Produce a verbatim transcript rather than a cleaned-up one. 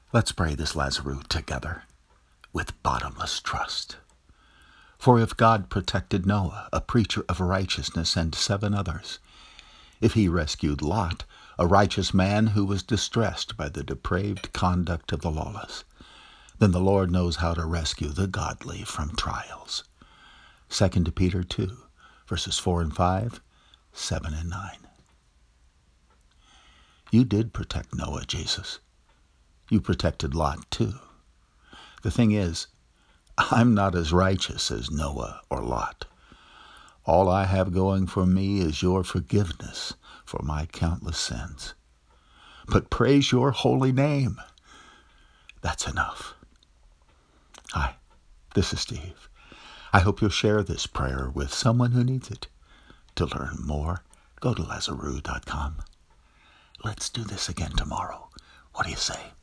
Let's pray this Lazarus together with bottomless trust. For if God protected Noah, a preacher of righteousness, and seven others, if he rescued Lot, a righteous man who was distressed by the depraved conduct of the lawless, then the Lord knows how to rescue the godly from trials. Second Peter two, verses four and five, seven and nine. You did protect Noah, Jesus. You protected Lot, too. The thing is, I'm not as righteous as Noah or Lot. All I have going for me is your forgiveness for my countless sins. But praise your holy name. That's enough. Hi, this is Steve. I hope you'll share this prayer with someone who needs it. To learn more, go to Lazarus dot com. Let's do this again tomorrow. What do you say?